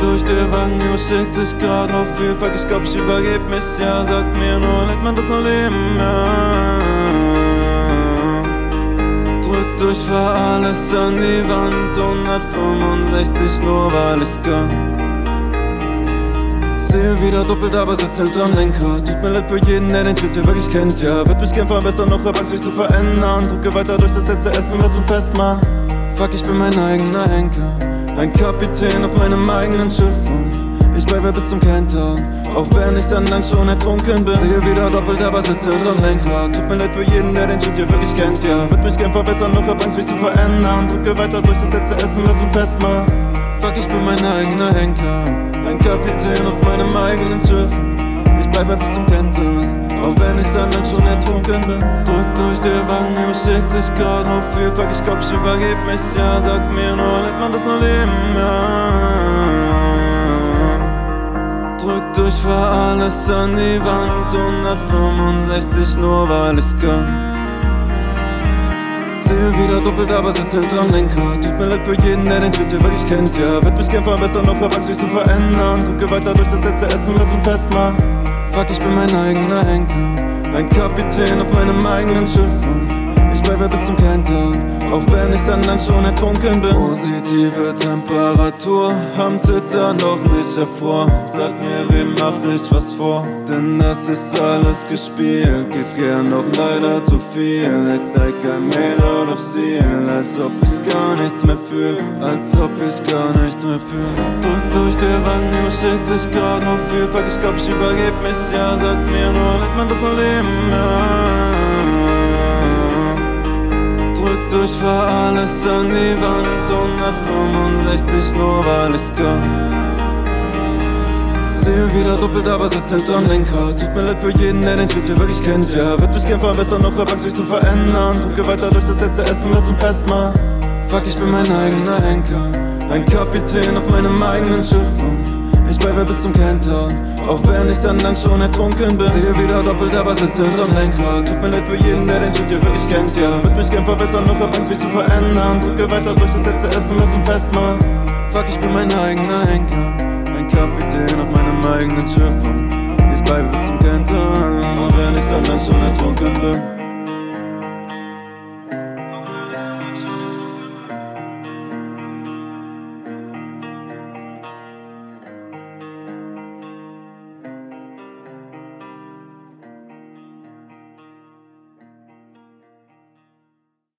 durch den Wagen, überschickt sich grad auf viel. Fuck, ich glaub, ich übergeb mich, ja. Sag mir nur, lädt man das noch leben, ja. Drück durch, fahr alles an die Wand. 165, nur weil ich's kann. Sehe wieder doppelt, aber sitz hinterm Lenkrad. Tut mir leid für jeden, der den Shit hier wirklich kennt, ja. Wird mich gern verbessern, noch hab Angst, mich zu verändern. Drücke weiter durch, das letzte Essen wird zum Festmahl. Fuck, ich bin mein eigener Henker, ein Kapitän auf meinem eigenen Schiff. Und ich bleibe bis zum Kentern, auch wenn ich dann lang schon ertrunken bin. Sehe wieder doppelt, aber sitze hinterm Lenkrad. Tut mir leid für jeden, der den Shit hier wirklich kennt, ja. Wird mich gern verbessern, noch hab Angst, mich zu verändern. Drücke weiter durch, das letzte Essen wird zum Festmahl. Fuck, ich bin mein eigener Henker, ein Kapitän auf meinem eigenen Schiff. Ich bleibe bis zum Kentern, auch wenn ich dann schon ertrunken bin. Drück durch den Wagen, überschickt sich grad auf viel. Fuck, ich glaub, ich übergeb mich, ja. Sag mir nur, lädt man das noch leben, ja. Drück durch, fahr alles an die Wand. 165, nur weil ich's kann. Sehe wieder doppelt, aber sitze hinterm Lenkrad. Tut mir leid für jeden, der den Shit hier wirklich kennt, ja. Wird mich gern verbessern, noch hab Angst, mich zu verändern. Drücke weiter durch, das letzte Essen wird zum Festmahl. Fuck, ich bin mein eigener Henker, ein Kapitän auf meinem eigenen Schiff. Und ich bleibe bis zum Kentern, auch wenn ich dann lang schon ertrunken bin. Positive Temperatur, am Zittern doch nicht hervor. Sag mir, wem mach ich was vor? Denn das ist alles gespielt, geht gern, doch leider zu viel. Act like I'm made out of steel, als ob ich gar nichts mehr fühl, als ob ich gar nichts mehr fühl. Drück durch den Wagen, überschickt sich grad auf viel. Fuck, ich glaub, ich übergeb mich, ja. Sag mir nur, lädt man das noch leben, ja. Drück durch, fahr alles an die Wand. 165, nur weil ich's kann. Sehe wieder doppelt, aber sitz hinterm Lenkrad. Tut mir leid für jeden, der den Shit hier wirklich kennt, ja. Wird mich gern verbessern, noch hab Angst, mich zu verändern. Drücke weiter durch, das letzte Essen wird zum Festmahl. Fuck, ich bin mein eigener Henker, ein Kapitän auf meinem eigenen Schiff. Und ich bleibe bis zum Kentern, auch wenn ich dann lang schon ertrunken bin. Sehe wieder doppelt, aber sitze hinterm Lenkrad. Tut mir leid für jeden, der den Shit hier wirklich kennt, ja. Wird mich gern verbessern, noch hab Angst, mich zu verändern. Drücke weiter durch, das letzte Essen wird zum Festmahl. Fuck, ich bin mein eigener Henker, ein Kapitän auf meinem eigenen Schiff. Und ich bleibe bis zum Kentern, auch wenn ich dann lang schon ertrunken bin.